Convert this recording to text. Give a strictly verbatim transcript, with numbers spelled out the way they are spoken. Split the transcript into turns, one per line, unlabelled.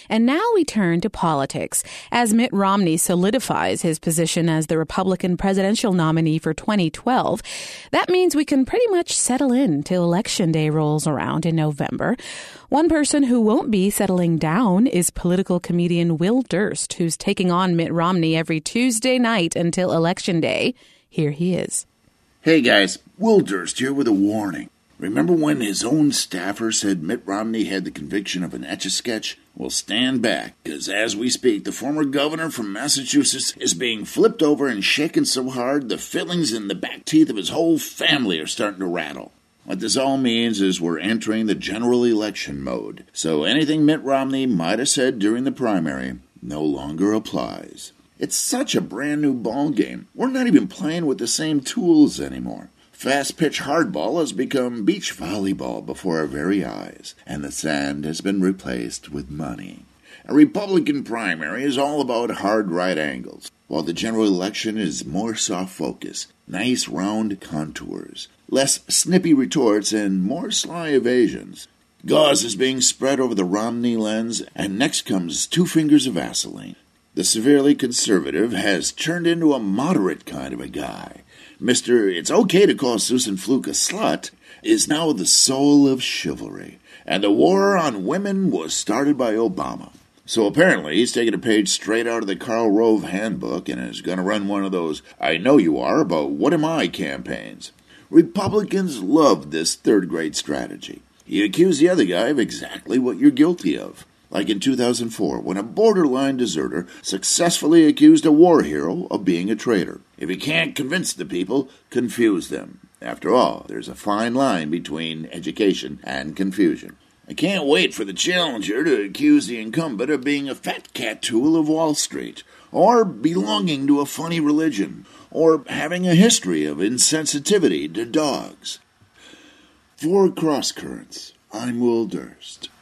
And now we turn to politics. As Mitt Romney solidifies his position as the Republican presidential nominee for twenty twelve, that means we can pretty much settle in till Election Day rolls around in November. One person who won't be settling down is political comedian Will Durst, who's taking on Mitt Romney every Tuesday night until Election Day. Here he is.
Hey guys, Will Durst here with a warning. Remember when his own staffer said Mitt Romney had the conviction of an Etch-a-Sketch? Well, stand back, because as we speak, the former governor from Massachusetts is being flipped over and shaken so hard the fillings in the back teeth of his whole family are starting to rattle. What this all means is we're entering the general election mode, so anything Mitt Romney might have said during the primary no longer applies. It's such a brand new ball game. We're not even playing with the same tools anymore. Fast-pitch hardball has become beach volleyball before our very eyes, and the sand has been replaced with money. A Republican primary is all about hard right angles, while the general election is more soft focus, nice round contours, less snippy retorts, and more sly evasions. Gauze is being spread over the Romney lens, and next comes two fingers of Vaseline. The severely conservative has turned into a moderate kind of a guy. Mister It's okay to call Susan Fluke a slut is now the soul of chivalry, and the war on women was started by Obama. So apparently he's taking a page straight out of the Karl Rove handbook and is going to run one of those I know you are about what am I campaigns. Republicans love this third-grade strategy. You accuse the other guy of exactly what you're guilty of. Like in two thousand four, when a borderline deserter successfully accused a war hero of being a traitor. If you can't convince the people, confuse them. After all, there's a fine line between education and confusion. I can't wait for the challenger to accuse the incumbent of being a fat cat tool of Wall Street, or belonging to a funny religion, or having a history of insensitivity to dogs. For Cross Currents, I'm Will Durst.